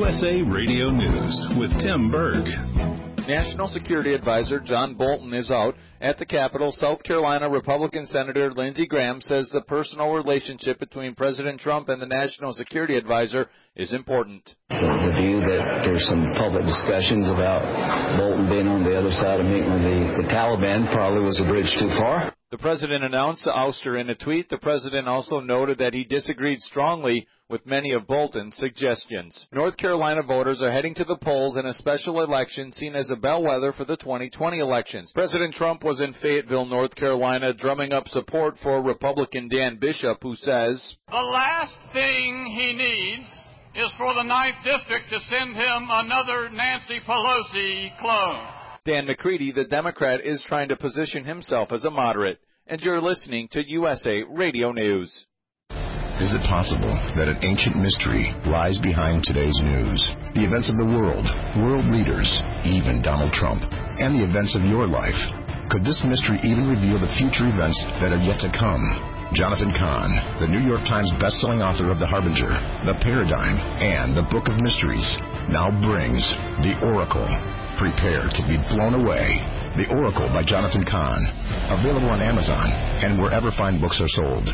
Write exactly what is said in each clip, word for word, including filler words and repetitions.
U S A Radio News with Tim Berg. National Security Advisor John Bolton is out at the Capitol. South Carolina Republican Senator Lindsey Graham says the personal relationship between President Trump and the National Security Advisor is important. The view that there's some public discussions about Bolton being on the other side of meeting with the, the Taliban probably was a bridge too far. The president announced the ouster in a tweet. The president also noted that he disagreed strongly with many of Bolton's suggestions. North Carolina voters are heading to the polls in a special election seen as a bellwether for the twenty twenty elections. President Trump was in Fayetteville, North Carolina, drumming up support for Republican Dan Bishop, who says, "The last thing he needs is for the ninth District to send him another Nancy Pelosi clone." Dan McCready, the Democrat, is trying to position himself as a moderate. And you're listening to U S A Radio News. Is it possible that an ancient mystery lies behind today's news? The events of the world, world leaders, even Donald Trump, and the events of your life. Could this mystery even reveal the future events that are yet to come? Jonathan Cahn, the New York Times bestselling author of The Harbinger, The Paradigm, and The Book of Mysteries, now brings The Oracle. Prepare to be blown away. The Oracle by Jonathan Cahn. Available on Amazon and wherever fine books are sold.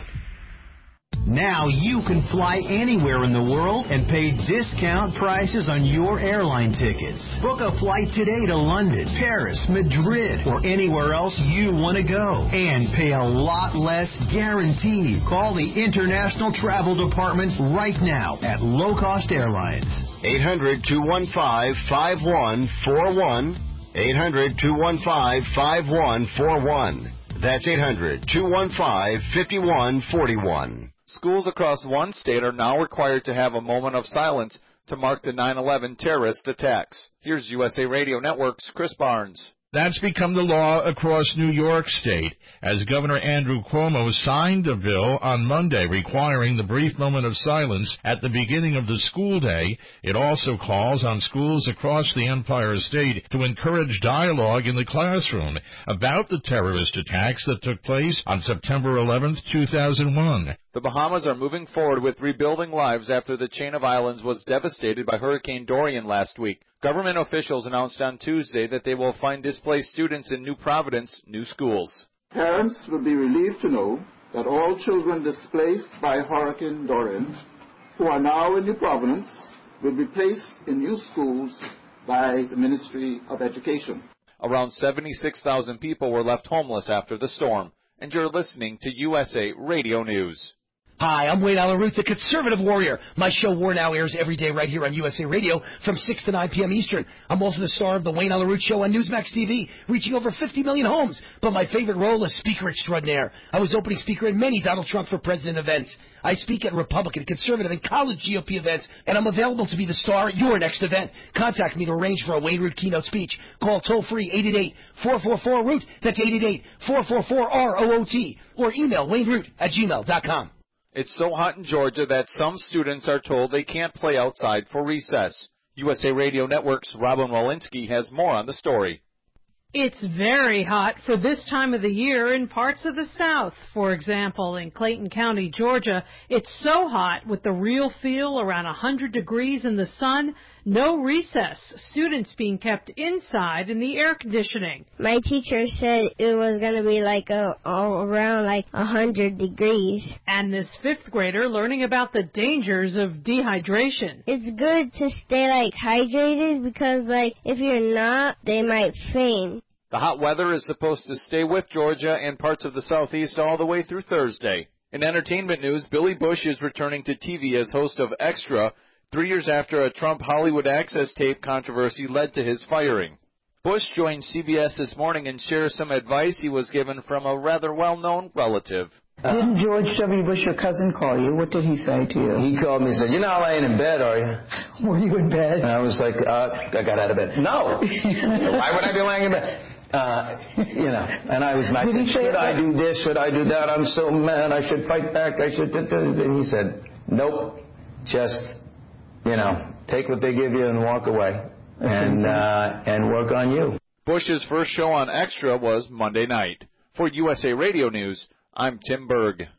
Now you can fly anywhere in the world and pay discount prices on your airline tickets. Book a flight today to London, Paris, Madrid, or anywhere else you want to go. And pay a lot less guaranteed. Call the International Travel Department right now at Low Cost Airlines. eight hundred, two one five, five one four one. eight hundred, two one five, five one four one. That's eight hundred, two one five, five one four one. Schools across one state are now required to have a moment of silence to mark the nine eleven terrorist attacks. Here's U S A Radio Network's Chris Barnes. That's become the law across New York State, as Governor Andrew Cuomo signed a bill on Monday requiring the brief moment of silence at the beginning of the school day. It also calls on schools across the Empire State to encourage dialogue in the classroom about the terrorist attacks that took place on September eleventh, two thousand one. The Bahamas are moving forward with rebuilding lives after the chain of islands was devastated by Hurricane Dorian last week. Government officials announced on Tuesday that they will find displaced students in New Providence new schools. Parents will be relieved to know that all children displaced by Hurricane Dorian who are now in New Providence will be placed in new schools by the Ministry of Education. Around seventy-six thousand people were left homeless after the storm. And you're listening to U S A Radio News. Hi, I'm Wayne Allen Root, the Conservative Warrior. My show War Now airs every day right here on U S A Radio from six to nine p.m. Eastern. I'm also the star of the Wayne Allen Root Show on Newsmax T V, reaching over fifty million homes. But my favorite role is Speaker Extraordinaire. I was opening speaker at many Donald Trump for President events. I speak at Republican, Conservative, and college G O P events, and I'm available to be the star at your next event. Contact me to arrange for a Wayne Root keynote speech. Call toll-free eight eight eight, four four four, root. That's eight eight eight, four four four, R O O T. Or email wayneroot at gmail dot com. It's so hot in Georgia that some students are told they can't play outside for recess. U S A Radio Network's Robin Walensky has more on the story. It's very hot for this time of the year in parts of the South. For example, in Clayton County, Georgia, it's so hot with the real feel around one hundred degrees in the sun, no recess, students being kept inside in the air conditioning. My teacher said it was going to be like a, all around like one hundred degrees. And this fifth grader learning about the dangers of dehydration. It's good to stay like hydrated because like if you're not, they might faint. The hot weather is supposed to stay with Georgia and parts of the Southeast all the way through Thursday. In entertainment news, Billy Bush is returning to T V as host of Extra, three years after a Trump Hollywood Access tape controversy led to his firing. Bush joined C B S this morning and shares some advice he was given from a rather well-known relative. Didn't George W. Bush, your cousin, call you? What did he say to you? He called me and said, "You're not laying in bed, are you?" Were you in bed? And I was like, uh, I got out of bed. No. Why would I be laying in bed? Uh, you know, and I was, I said, should I do this? Should I do that? I'm so mad. I should fight back. I should do this. And he said, nope. Just, you know, take what they give you and walk away and, uh, and work on you. Bush's first show on Extra was Monday night. For U S A Radio News, I'm Tim Berg.